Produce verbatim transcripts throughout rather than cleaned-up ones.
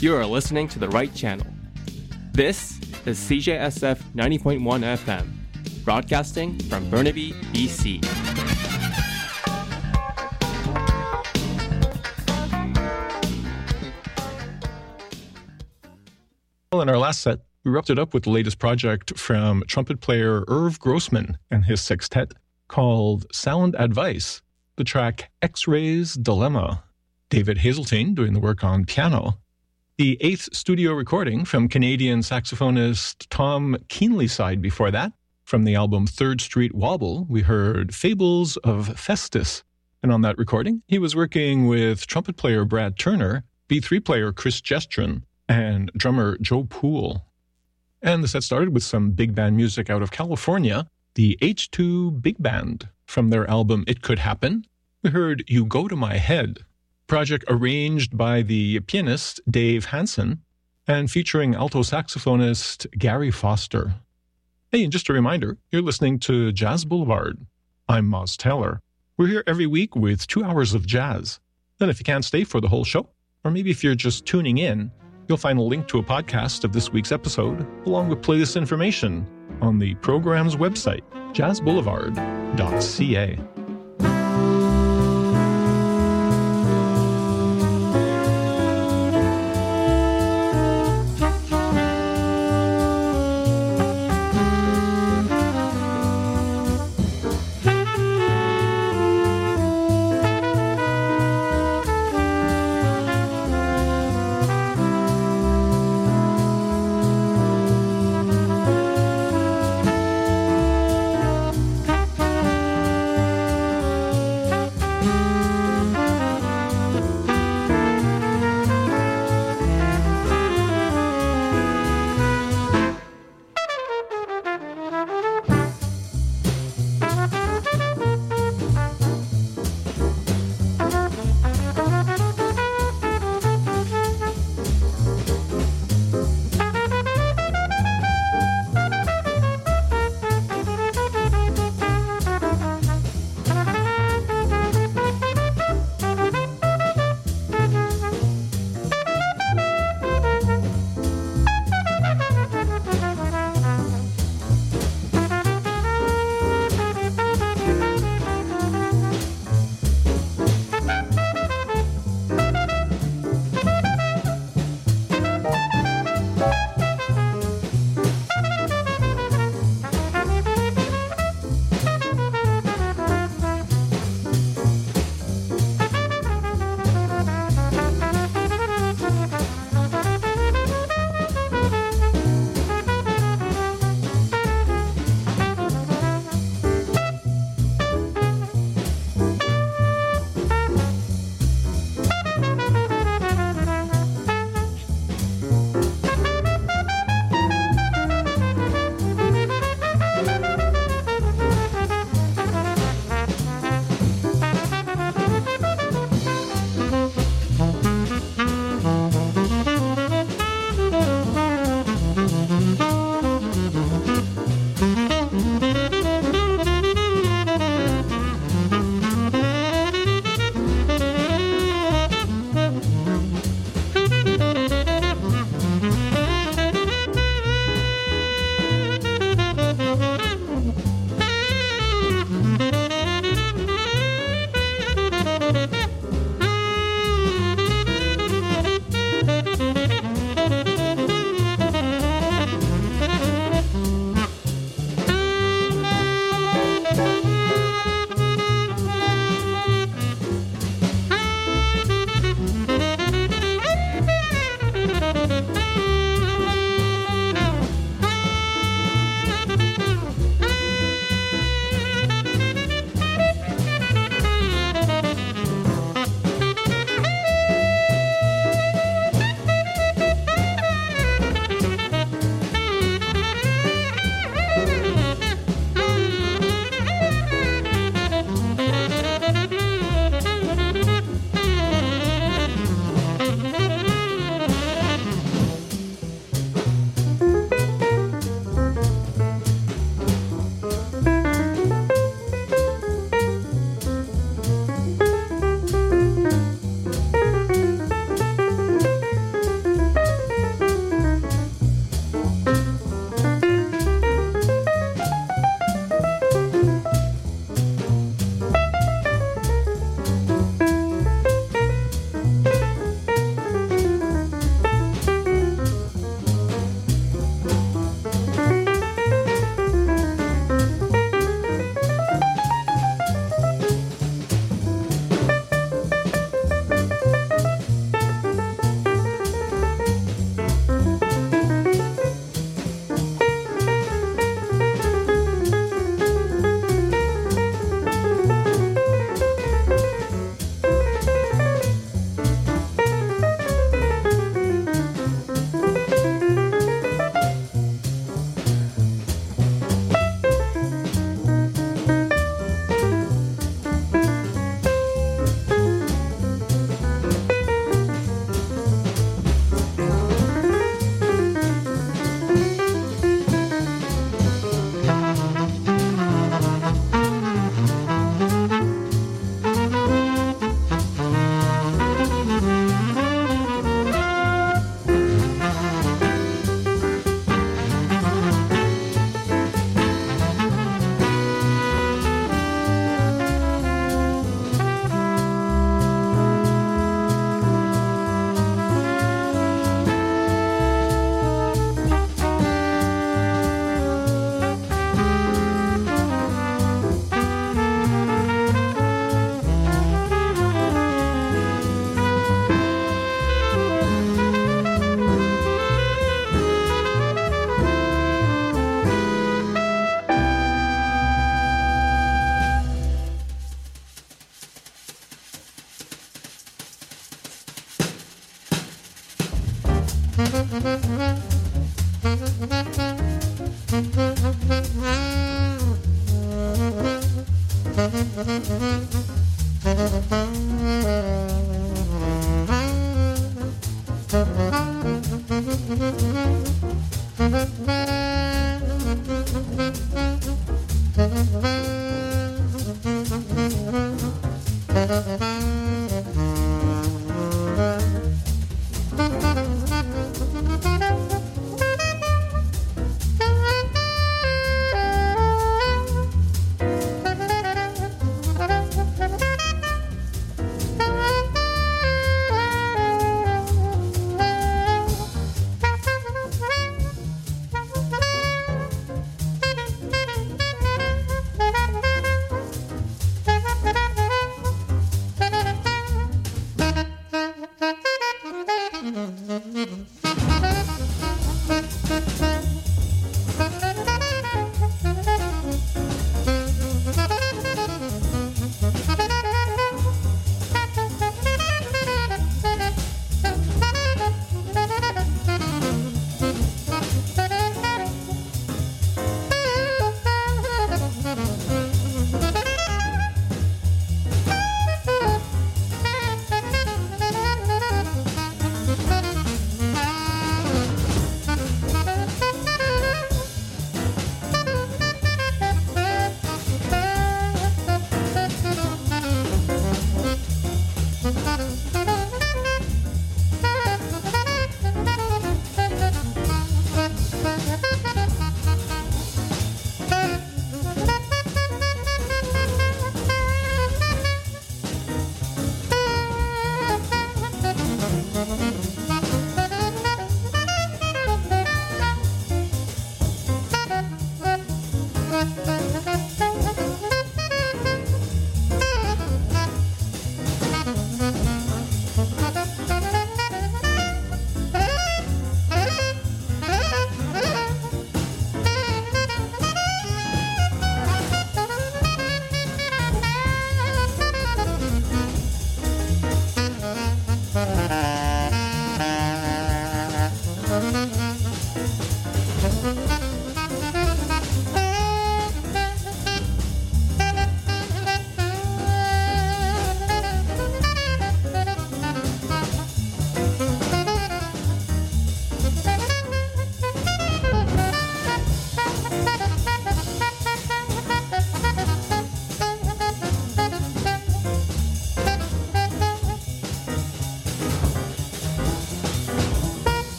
You are listening to the right channel. This is C J S F ninety point one F M, broadcasting from Burnaby, B C. Well, in our last set, we wrapped it up with the latest project from trumpet player Irv Grossman and his sextet called Sound Advice, the track X-Ray's Dilemma. David Hazeltine doing the work on piano. The eighth studio recording from Canadian saxophonist Tom Keenlyside before that. From the album Third Street Wobble, we heard Fables of Festus. And on that recording, he was working with trumpet player Brad Turner, B three player Chris Gestrin, and drummer Joe Poole. And the set started with some big band music out of California, the H two Big Band. From their album It Could Happen, we heard You Go to My Head, project arranged by the pianist Dave Hansen and featuring alto saxophonist Gary Foster. Hey, and just a reminder, you're listening to Jazz Boulevard. I'm Moz Taylor. We're here every week with two hours of jazz. Then if you can't stay for the whole show, or maybe if you're just tuning in, you'll find a link to a podcast of this week's episode, along with playlist information on the program's website, jazz boulevard dot c a.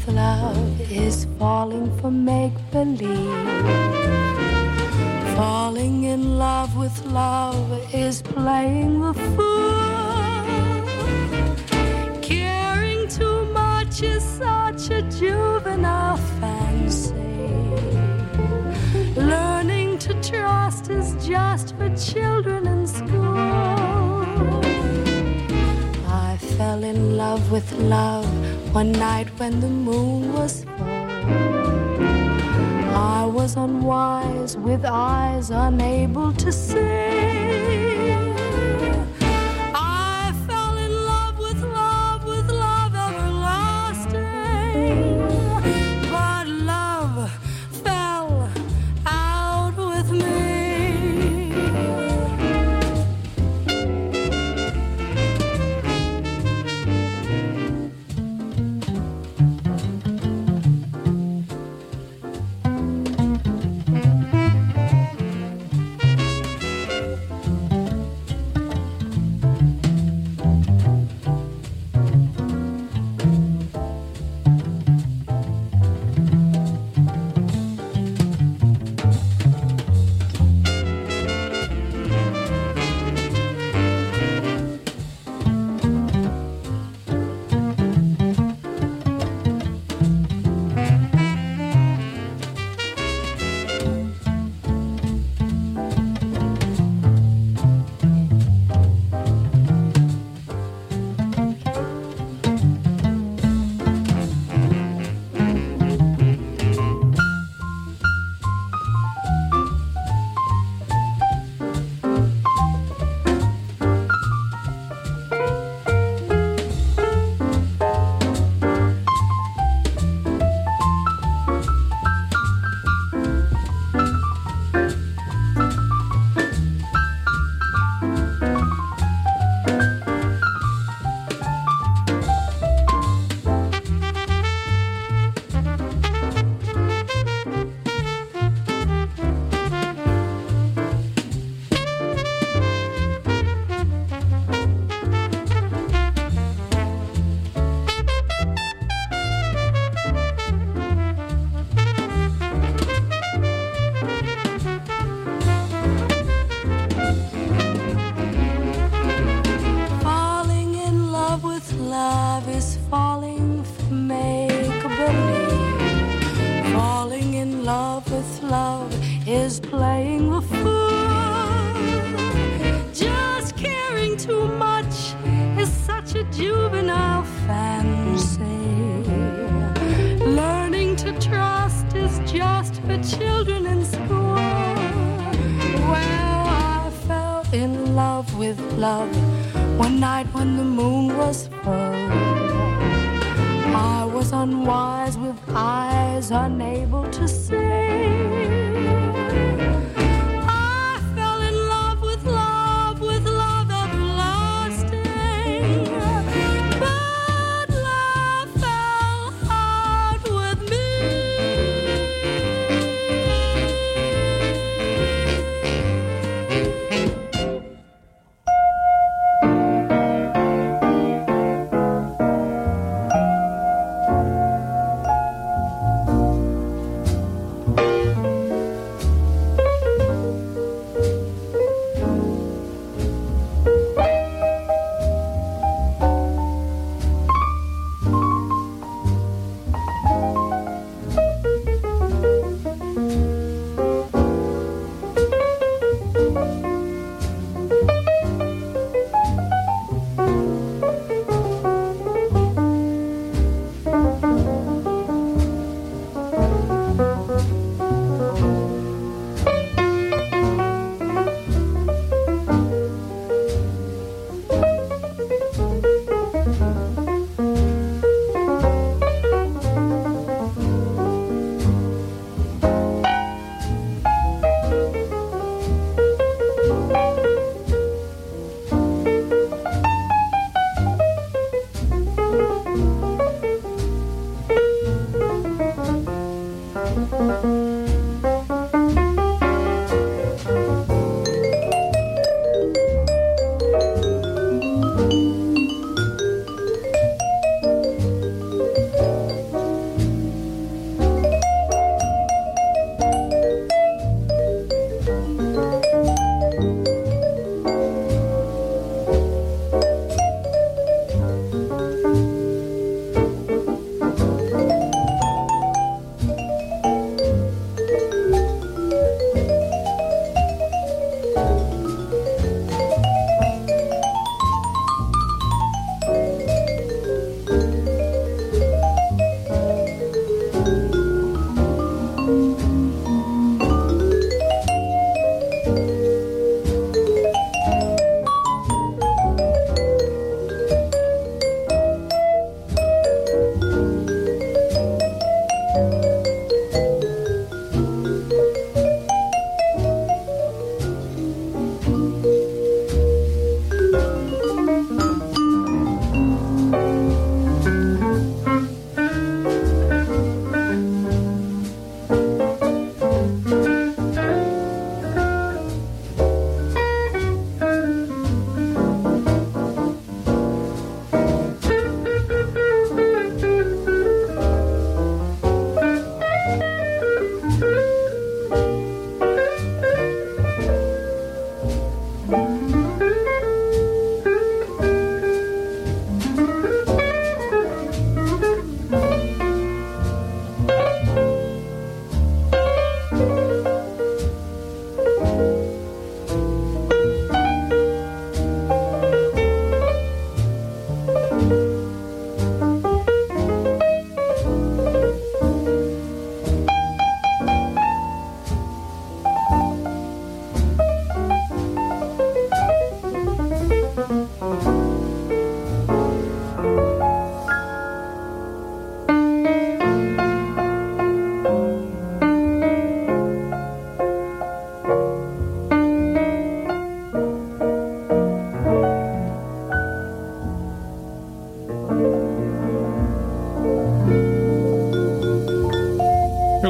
love is falling for make-believe. Falling in love with love is playing the fool. Caring too much is such a juvenile fancy. Learning to trust is just for children in school. I fell in love with love one night when the moon was full. I was unwise with eyes unable to see. I fell in love with love, with love everlasting. But love fell out with me.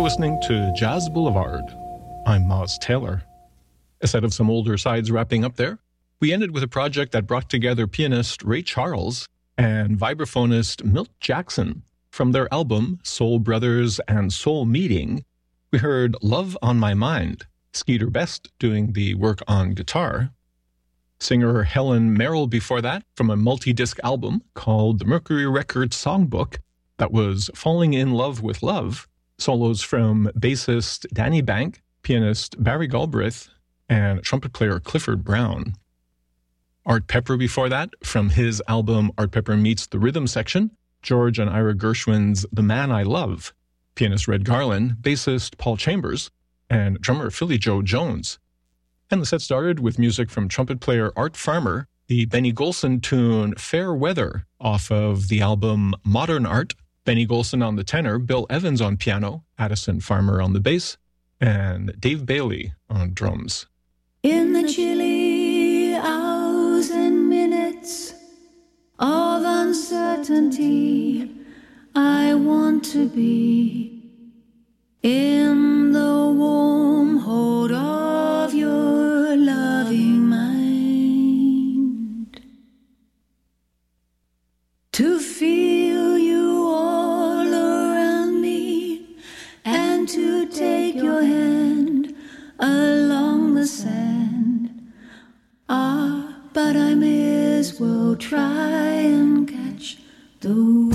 listening to Jazz Boulevard. I'm Moz Taylor. A set of some older sides wrapping up there. We ended with a project that brought together pianist Ray Charles and vibraphonist Milt Jackson. From their album Soul Brothers and Soul Meeting, we heard Love on My Mind, Skeeter Best doing the work on guitar. Singer Helen Merrill before that, from a multi-disc album called the Mercury Records Songbook, that was Falling in Love with Love. Solos from bassist Danny Bank, pianist Barry Galbraith, and trumpet player Clifford Brown. Art Pepper before that, from his album Art Pepper Meets the Rhythm Section, George and Ira Gershwin's The Man I Love, pianist Red Garland, bassist Paul Chambers, and drummer Philly Joe Jones. And the set started with music from trumpet player Art Farmer, the Benny Golson tune Fair Weather off of the album Modern Art. Benny Golson on the tenor, Bill Evans on piano, Addison Farmer on the bass, and Dave Bailey on drums. In the chilly hours and minutes of uncertainty, I want to be in the warm hold of your loving mind, to feel you all around me and to take your hand along the sand. Ah, but I may as well try and catch the wind.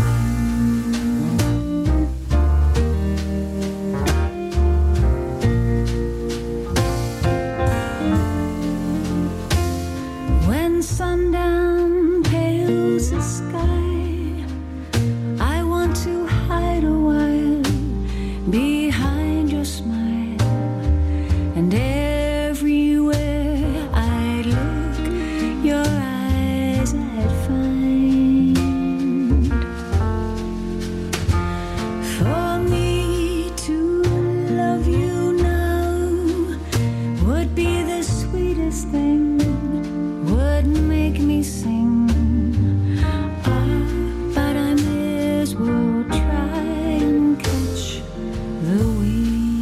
When sundown pales the sky, I want to hide a while behind your smile, and everywhere I look, your eyes I'd find. For me to love you now would be the sweetest thing, would make me sing. Ah, but I may as well try and catch the wind.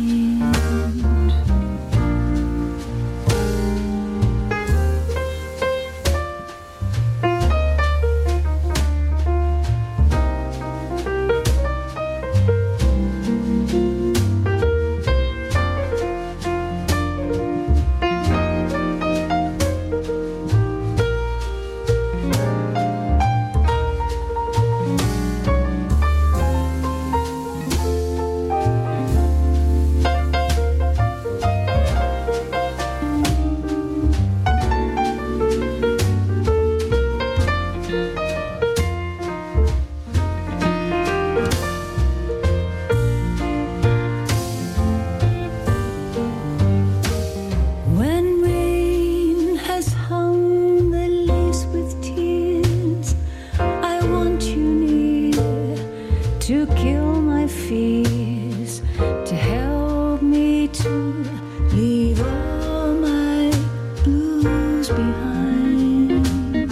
When rain has hung the leaves with tears, I want you near to kill my fears, to help me to leave all my blues behind.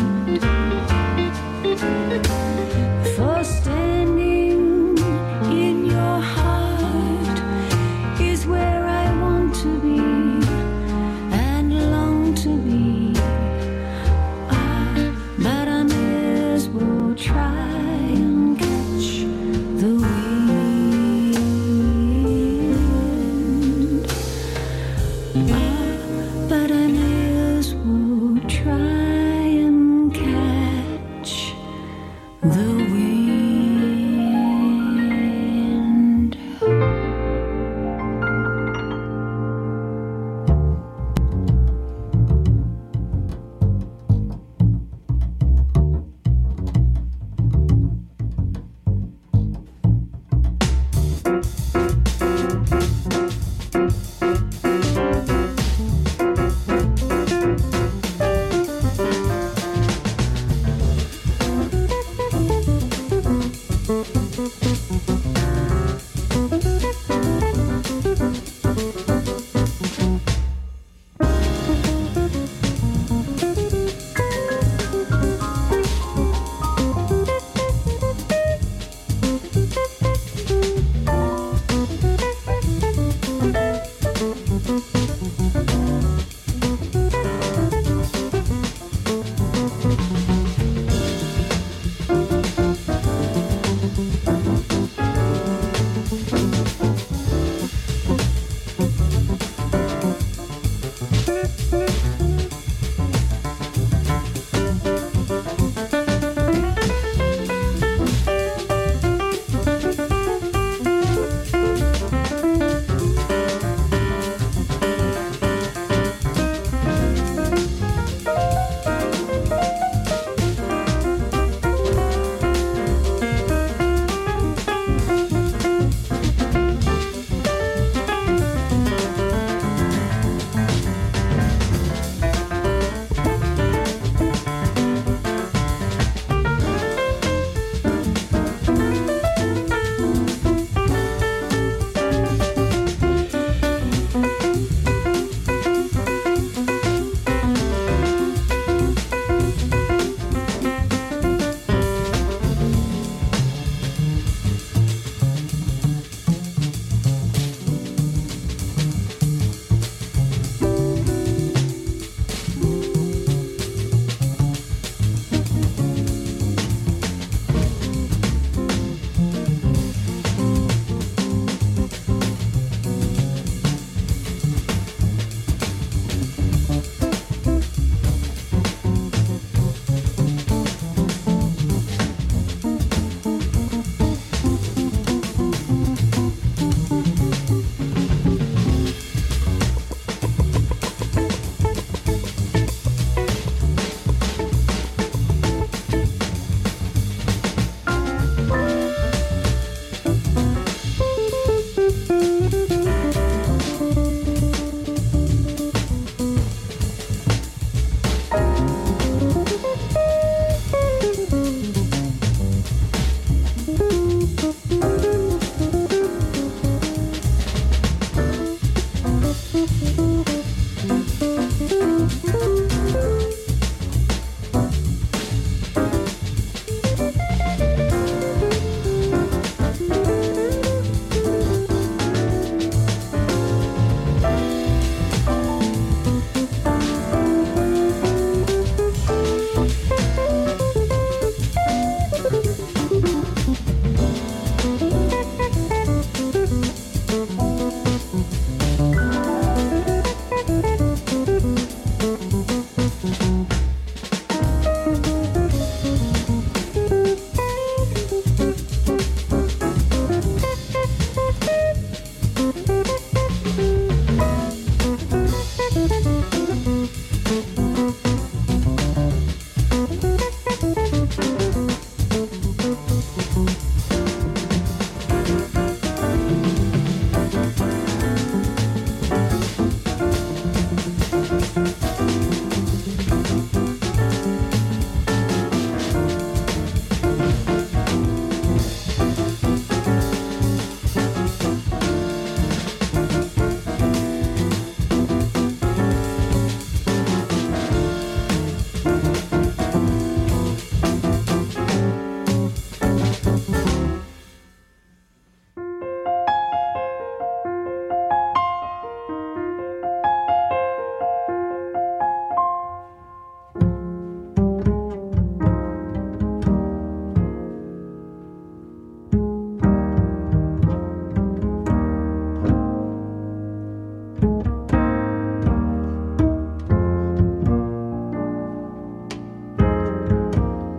For standing in your heart is where I want to be and long to be. Ah, but I may as well try and catch the wind. Ah, but I may as well try and catch the wind.